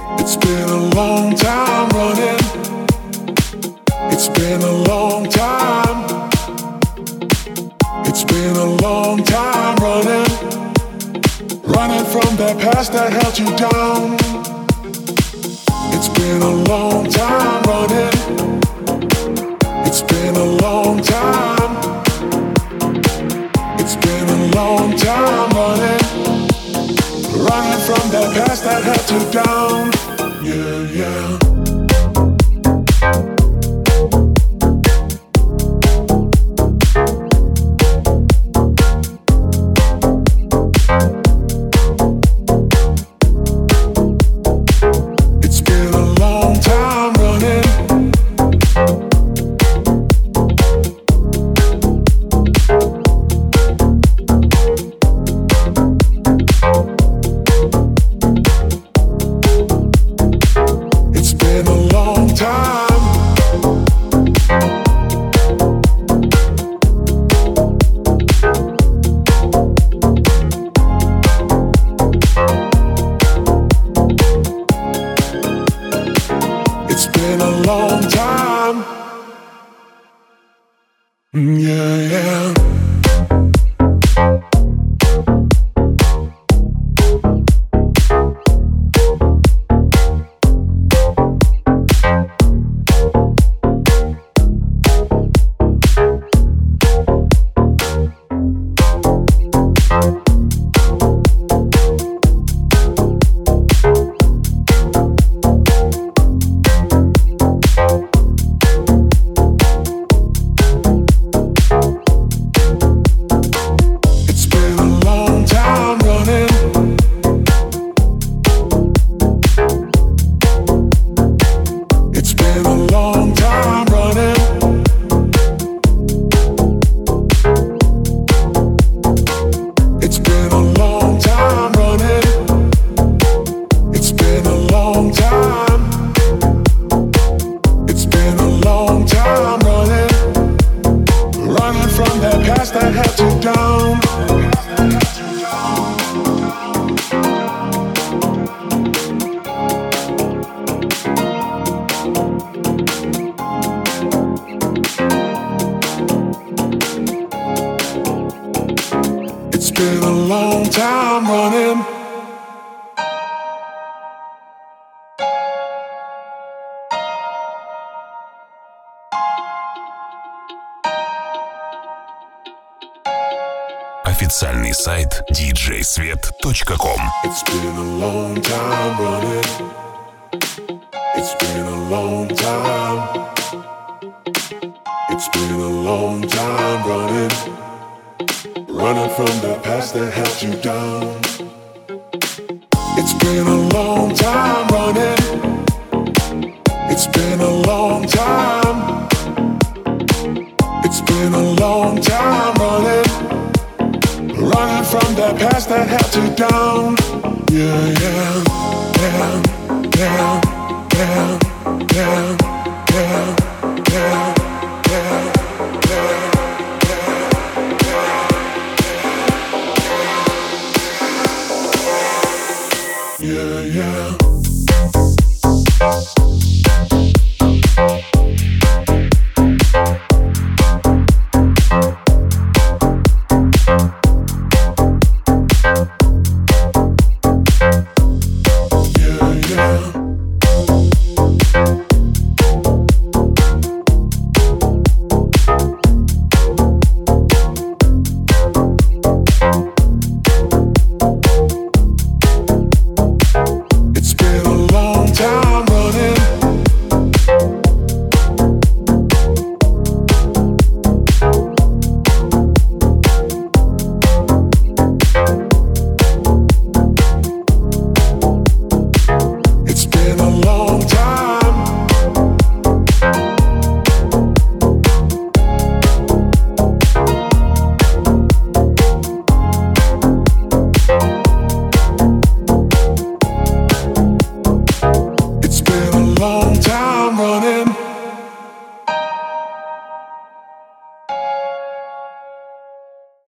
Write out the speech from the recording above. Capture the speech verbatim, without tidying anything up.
It's been a long time running. It's been a long time. It's been a long time running. Running from that past that held you down. It's been a long time running. It's been a long time. It's been a long time running. Running from that past that held you down. Yeah, yeah. Официальный сайт ди джей свет точка ком. It's been a long time running. It's been a long time. It's been a long time running. Running from the past that held you down. It's been a long time running. It's been a long time. It's been a long time running. Running from that past that held you down. Yeah, yeah, yeah, yeah, yeah, yeah, yeah, yeah, yeah, yeah, yeah, yeah, yeah.